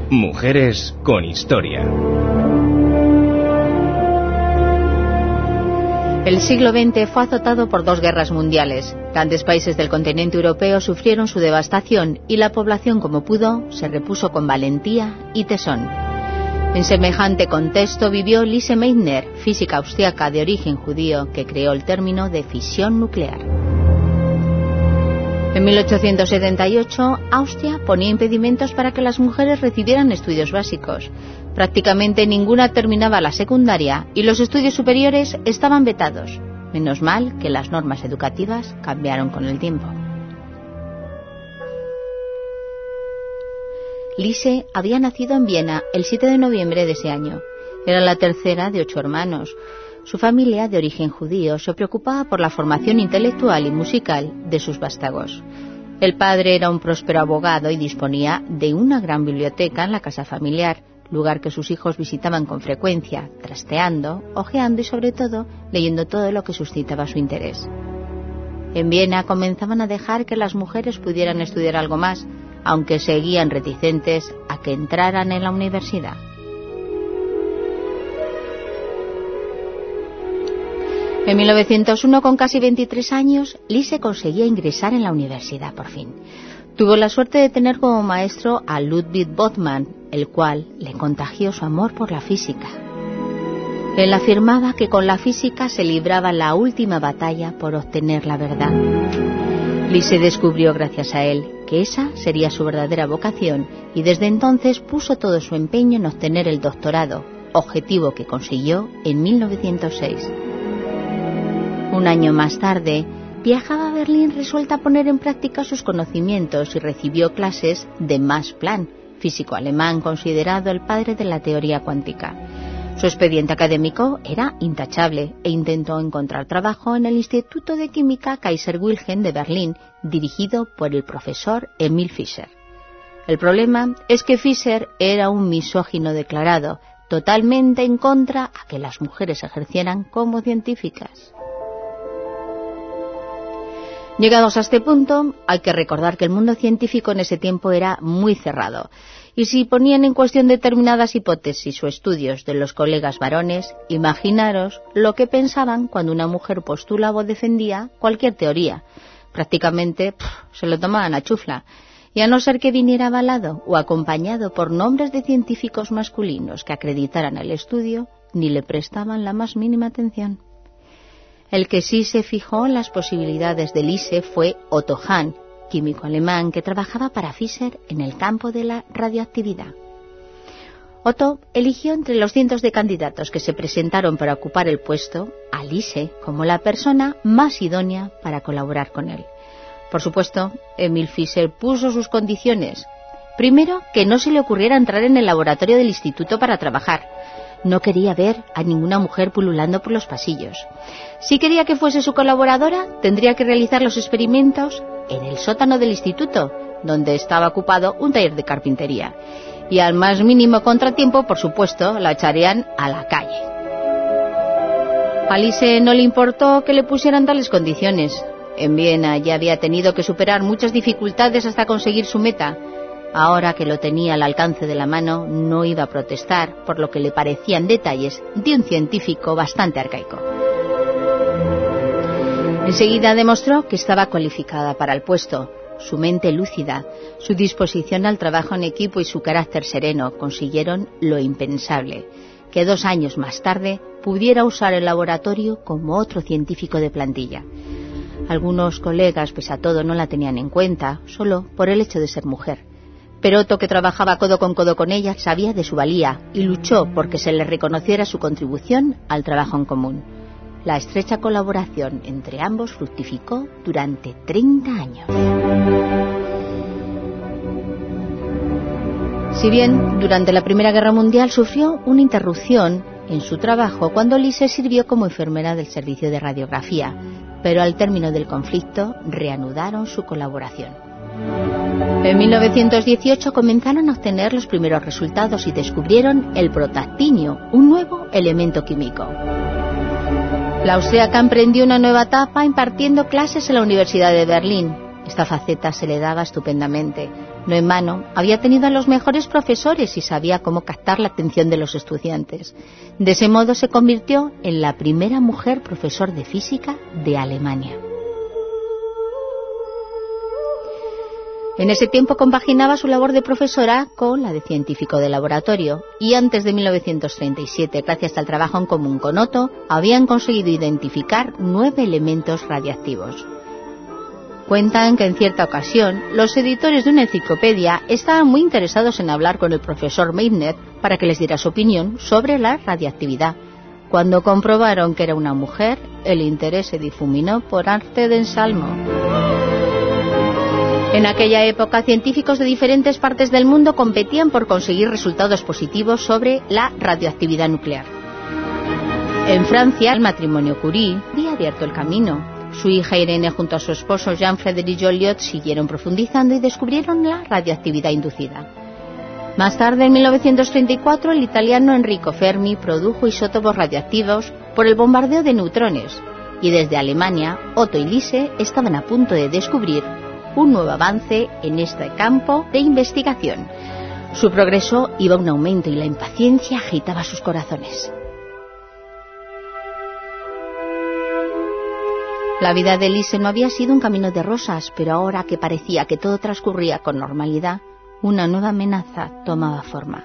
Mujeres con historia. El siglo XX fue azotado por 2 guerras mundiales. Grandes países del continente europeo sufrieron su devastación y la población, como pudo, se repuso con valentía y tesón. En semejante contexto vivió Lise Meitner, física austriaca de origen judío, que creó el término de fisión nuclear. En 1878, Austria ponía impedimentos para que las mujeres recibieran estudios básicos. Prácticamente ninguna terminaba la secundaria y los estudios superiores estaban vetados. Menos mal que las normas educativas cambiaron con el tiempo. Lise había nacido en Viena el 7 de noviembre de ese año. Era la tercera de 8 hermanos. Su familia, de origen judío, se preocupaba por la formación intelectual y musical de sus vástagos. El padre era un próspero abogado y disponía de una gran biblioteca en la casa familiar, lugar que sus hijos visitaban con frecuencia, trasteando, hojeando y sobre todo leyendo todo lo que suscitaba su interés. En Viena comenzaban a dejar que las mujeres pudieran estudiar algo más, aunque seguían reticentes a que entraran en la universidad. En 1901, con casi 23 años, Lise conseguía ingresar en la universidad por fin. Tuvo la suerte de tener como maestro a Ludwig Boltzmann, el cual le contagió su amor por la física. Él afirmaba que con la física se libraba la última batalla por obtener la verdad. Lise descubrió, gracias a él, que esa sería su verdadera vocación y desde entonces puso todo su empeño en obtener el doctorado, objetivo que consiguió en 1906. Un año más tarde, viajaba a Berlín resuelta a poner en práctica sus conocimientos y recibió clases de Max Planck, físico alemán considerado el padre de la teoría cuántica. Su expediente académico era intachable e intentó encontrar trabajo en el Instituto de Química Kaiser Wilhelm de Berlín, dirigido por el profesor Emil Fischer. El problema es que Fischer era un misógino declarado, totalmente en contra a que las mujeres ejercieran como científicas. Llegados a este punto, hay que recordar que el mundo científico en ese tiempo era muy cerrado, y si ponían en cuestión determinadas hipótesis o estudios de los colegas varones, imaginaros lo que pensaban cuando una mujer postulaba o defendía cualquier teoría. Prácticamente se lo tomaban a chufla, y a no ser que viniera avalado o acompañado por nombres de científicos masculinos que acreditaran el estudio, ni le prestaban la más mínima atención. El que sí se fijó en las posibilidades de Lise fue Otto Hahn, químico alemán que trabajaba para Fischer en el campo de la radioactividad. Otto eligió entre los cientos de candidatos que se presentaron para ocupar el puesto a Lise como la persona más idónea para colaborar con él. Por supuesto, Emil Fischer puso sus condiciones. Primero, que no se le ocurriera entrar en el laboratorio del instituto para trabajar. No quería ver a ninguna mujer pululando por los pasillos. Si quería que fuese su colaboradora, tendría que realizar los experimentos en el sótano del instituto, donde estaba ocupado un taller de carpintería. Y al más mínimo contratiempo, por supuesto, la echarían a la calle. A Lise no le importó que le pusieran tales condiciones. En Viena ya había tenido que superar muchas dificultades hasta conseguir su meta. Ahora que lo tenía al alcance de la mano, no iba a protestar por lo que le parecían detalles de un científico bastante arcaico. Enseguida demostró que estaba cualificada para el puesto. Su mente lúcida, su disposición al trabajo en equipo y su carácter sereno consiguieron lo impensable, que 2 años más tarde pudiera usar el laboratorio como otro científico de plantilla. Algunos colegas, pese a todo, no la tenían en cuenta, solo por el hecho de ser mujer. Pero Otto, que trabajaba codo con ella, sabía de su valía y luchó porque se le reconociera su contribución al trabajo en común. La estrecha colaboración entre ambos fructificó durante 30 años. Si bien durante la Primera Guerra Mundial sufrió una interrupción en su trabajo cuando Lise sirvió como enfermera del servicio de radiografía, pero al término del conflicto reanudaron su colaboración. En 1918 comenzaron a obtener los primeros resultados y descubrieron el protactinio, un nuevo elemento químico. La austríaca emprendió una nueva etapa impartiendo clases en la Universidad de Berlín. Esta faceta se le daba estupendamente. No en vano, había tenido a los mejores profesores y sabía cómo captar la atención de los estudiantes. De ese modo se convirtió en la primera mujer profesor de física de Alemania. En ese tiempo compaginaba su labor de profesora con la de científico de laboratorio y antes de 1937, gracias al trabajo en común con Otto, habían conseguido identificar 9 elementos radiactivos. Cuentan que en cierta ocasión los editores de una enciclopedia estaban muy interesados en hablar con el profesor Meitner para que les diera su opinión sobre la radiactividad. Cuando comprobaron que era una mujer, el interés se difuminó por arte de ensalmo. En aquella época, científicos de diferentes partes del mundo competían por conseguir resultados positivos sobre la radioactividad nuclear. En Francia, el matrimonio Curie había abierto el camino. Su hija Irene junto a su esposo Jean-Frédéric Joliot siguieron profundizando y descubrieron la radioactividad inducida. Más tarde, en 1934, el italiano Enrico Fermi produjo isótopos radiactivos por el bombardeo de neutrones. Y desde Alemania, Otto y Lise estaban a punto de descubrir un nuevo avance en este campo de investigación. Su progreso iba a un aumento y la impaciencia agitaba sus corazones. La vida de Lise no había sido un camino de rosas, pero ahora que parecía que todo transcurría con normalidad, una nueva amenaza tomaba forma.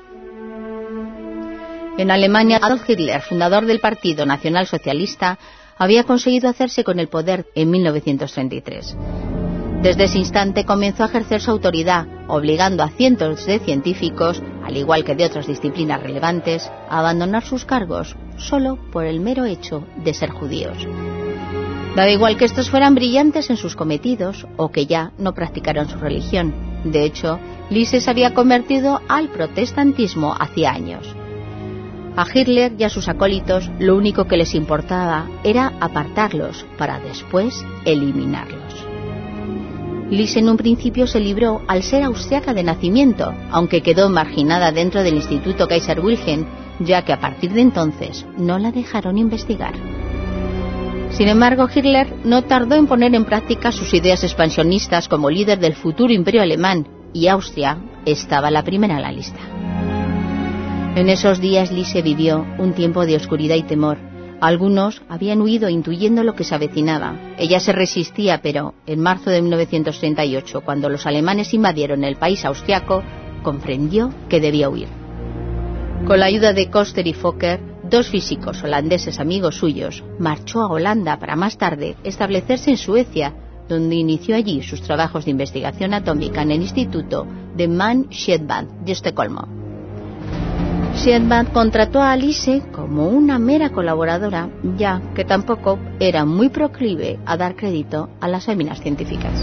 En Alemania, Adolf Hitler, fundador del Partido Nacional Socialista, había conseguido hacerse con el poder en 1933. Desde ese instante comenzó a ejercer su autoridad, obligando a cientos de científicos, al igual que de otras disciplinas relevantes, a abandonar sus cargos solo por el mero hecho de ser judíos. Daba igual que estos fueran brillantes en sus cometidos o que ya no practicaran su religión. De hecho, Lise se había convertido al protestantismo hacía años. A Hitler y a sus acólitos lo único que les importaba era apartarlos para después eliminarlos. Lise en un principio se libró al ser austriaca de nacimiento, aunque quedó marginada dentro del Instituto Kaiser Wilhelm, ya que a partir de entonces no la dejaron investigar. Sin embargo, Hitler no tardó en poner en práctica sus ideas expansionistas como líder del futuro imperio alemán, y Austria estaba la primera en la lista. En esos días Lise vivió un tiempo de oscuridad y temor. Algunos habían huido intuyendo lo que se avecinaba. Ella se resistía, pero en marzo de 1938, cuando los alemanes invadieron el país austriaco, comprendió que debía huir. Con la ayuda de Koster y Fokker, 2 físicos holandeses amigos suyos, marchó a Holanda para más tarde establecerse en Suecia, donde inició allí sus trabajos de investigación atómica en el Instituto de Mann-Schedbad de Estocolmo. Schedbad contrató a Lise como una mera colaboradora, ya que tampoco era muy proclive a dar crédito a las féminas científicas.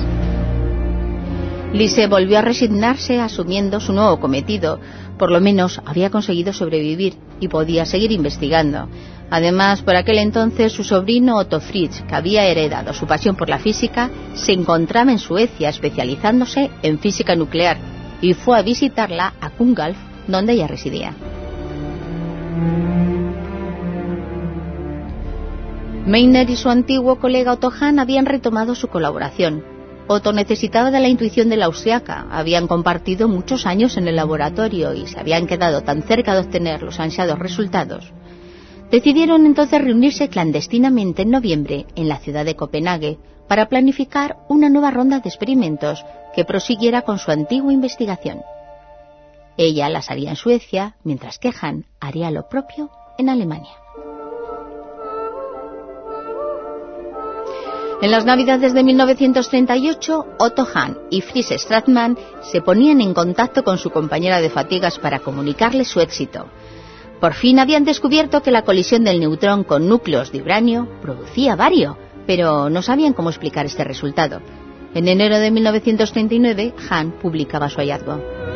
Lise volvió a resignarse asumiendo su nuevo cometido. Por lo menos había conseguido sobrevivir y podía seguir investigando. Además, por aquel entonces su sobrino Otto Fritz, que había heredado su pasión por la física, se encontraba en Suecia especializándose en física nuclear y fue a visitarla a Kungälv, donde ella residía. Meitner y su antiguo colega Otto Hahn habían retomado su colaboración. Otto necesitaba de la intuición de la austriaca, habían compartido muchos años en el laboratorio y se habían quedado tan cerca de obtener los ansiados resultados. Decidieron entonces reunirse clandestinamente en noviembre en la ciudad de Copenhague para planificar una nueva ronda de experimentos que prosiguiera con su antigua investigación. Ella las haría en Suecia, mientras que Hahn haría lo propio en Alemania. En las Navidades de 1938, Otto Hahn y Fritz Strassmann se ponían en contacto con su compañera de fatigas para comunicarle su éxito. Por fin habían descubierto que la colisión del neutrón con núcleos de uranio producía bario, pero no sabían cómo explicar este resultado. En enero de 1939, Hahn publicaba su hallazgo.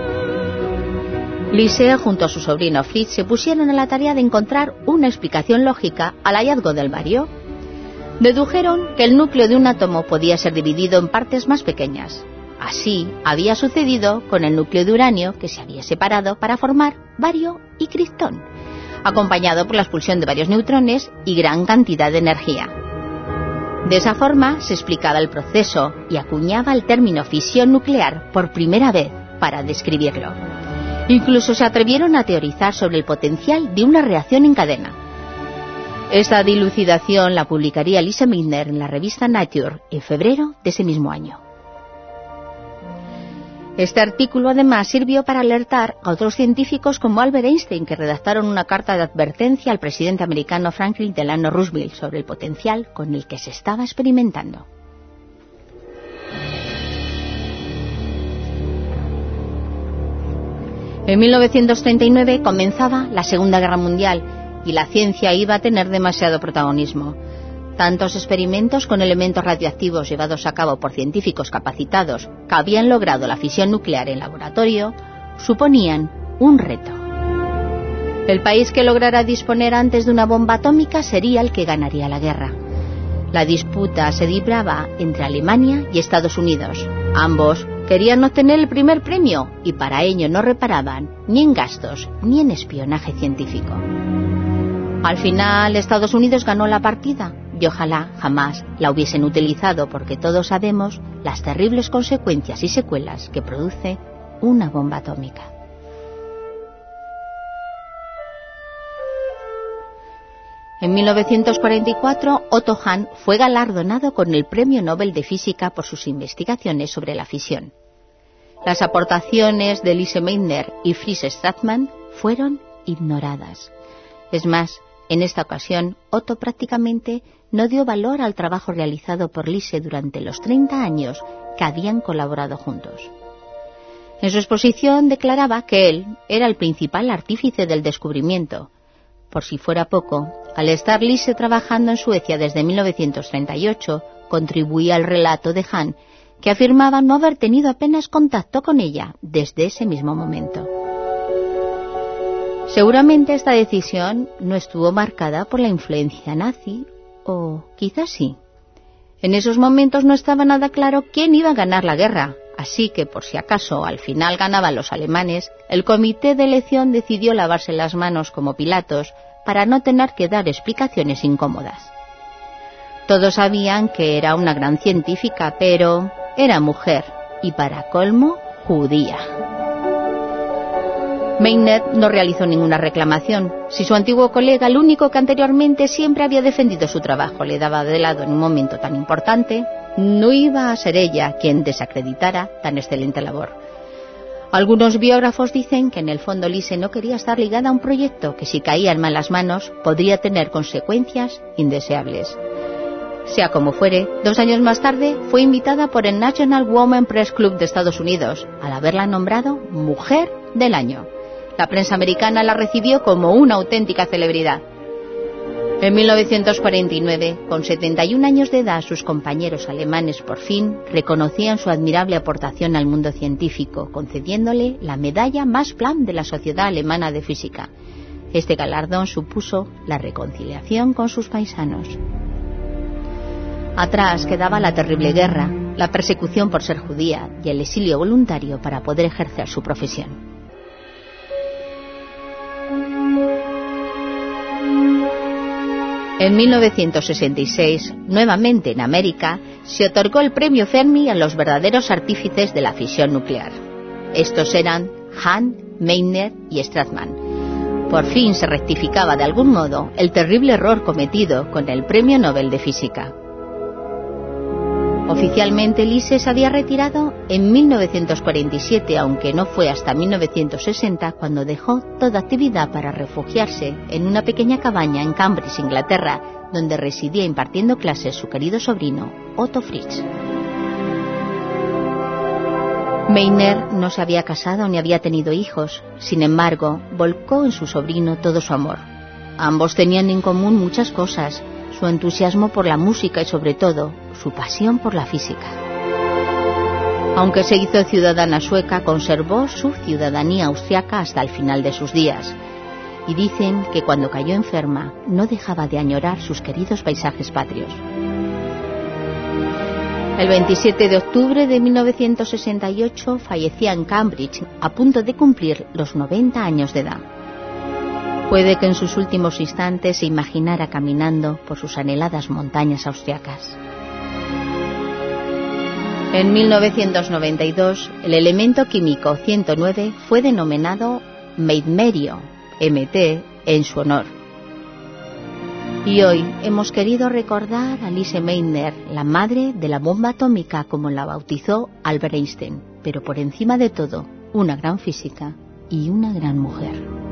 Lise, junto a su sobrino Fritz, se pusieron a la tarea de encontrar una explicación lógica al hallazgo del bario. Dedujeron que el núcleo de un átomo podía ser dividido en partes más pequeñas. Así había sucedido con el núcleo de uranio, que se había separado para formar bario y criptón, acompañado por la expulsión de varios neutrones y gran cantidad de energía. De esa forma se explicaba el proceso y acuñaba el término fisión nuclear por primera vez para describirlo. Incluso se atrevieron a teorizar sobre el potencial de una reacción en cadena. Esta dilucidación la publicaría Lise Meitner en la revista Nature en febrero de ese mismo año. Este artículo además sirvió para alertar a otros científicos como Albert Einstein, que redactaron una carta de advertencia al presidente americano Franklin Delano Roosevelt sobre el potencial con el que se estaba experimentando. En 1939 comenzaba la Segunda Guerra Mundial y la ciencia iba a tener demasiado protagonismo. Tantos experimentos con elementos radioactivos llevados a cabo por científicos capacitados que habían logrado la fisión nuclear en laboratorio suponían un reto. El país que lograra disponer antes de una bomba atómica sería el que ganaría la guerra. La disputa se libraba entre Alemania y Estados Unidos. Ambos querían obtener el primer premio y para ello no reparaban ni en gastos ni en espionaje científico. Al final, Estados Unidos ganó la partida y ojalá jamás la hubiesen utilizado, porque todos sabemos las terribles consecuencias y secuelas que produce una bomba atómica. En 1944, Otto Hahn fue galardonado con el Premio Nobel de Física por sus investigaciones sobre la fisión. Las aportaciones de Lise Meitner y Fritz Strassmann fueron ignoradas. Es más, en esta ocasión, Otto prácticamente no dio valor al trabajo realizado por Lise durante los 30 años que habían colaborado juntos. En su exposición declaraba que él era el principal artífice del descubrimiento. Por si fuera poco, al estar Lise trabajando en Suecia desde 1938, contribuía al relato de Hahn, que afirmaba no haber tenido apenas contacto con ella desde ese mismo momento. Seguramente esta decisión no estuvo marcada por la influencia nazi, o quizás sí. En esos momentos no estaba nada claro quién iba a ganar la guerra, así que por si acaso al final ganaban los alemanes, el comité de elección decidió lavarse las manos como Pilatos para no tener que dar explicaciones incómodas. Todos sabían que era una gran científica, pero era mujer y para colmo judía. Meitner no realizó ninguna reclamación. Si su antiguo colega, el único que anteriormente siempre había defendido su trabajo, le daba de lado en un momento tan importante, no iba a ser ella quien desacreditara tan excelente labor. Algunos biógrafos dicen que en el fondo Lise no quería estar ligada a un proyecto que si caía en malas manos podría tener consecuencias indeseables. Sea como fuere, 2 años más tarde fue invitada por el National Women Press Club de Estados Unidos, al haberla nombrado Mujer del Año. La prensa americana la recibió como una auténtica celebridad. En 1949, con 71 años de edad, sus compañeros alemanes por fin reconocían su admirable aportación al mundo científico, concediéndole la medalla Max Planck de la Sociedad Alemana de Física. Este galardón supuso la reconciliación con sus paisanos. Atrás quedaba la terrible guerra, la persecución por ser judía y el exilio voluntario para poder ejercer su profesión. En 1966, nuevamente en América, se otorgó el premio Fermi a los verdaderos artífices de la fisión nuclear. Estos eran Hahn, Meitner y Strassmann. Por fin se rectificaba de algún modo el terrible error cometido con el Premio Nobel de Física. Oficialmente Lise se había retirado en 1947, aunque no fue hasta 1960 cuando dejó toda actividad para refugiarse en una pequeña cabaña en Cambridge, Inglaterra, donde residía impartiendo clases su querido sobrino Otto Fritsch. Meitner no se había casado ni había tenido hijos, sin embargo, volcó en su sobrino todo su amor. Ambos tenían en común muchas cosas: su entusiasmo por la música y, sobre todo, su pasión por la física. Aunque se hizo ciudadana sueca, conservó su ciudadanía austriaca hasta el final de sus días. Y dicen que cuando cayó enferma no dejaba de añorar sus queridos paisajes patrios. El 27 de octubre de 1968 fallecía en Cambridge, a punto de cumplir los 90 años de edad. Puede que en sus últimos instantes se imaginara caminando por sus anheladas montañas austriacas. En 1992, el elemento químico 109 fue denominado meitmerio, MT, en su honor. Y hoy hemos querido recordar a Lise Meitner, la madre de la bomba atómica, como la bautizó Albert Einstein, pero por encima de todo, una gran física y una gran mujer.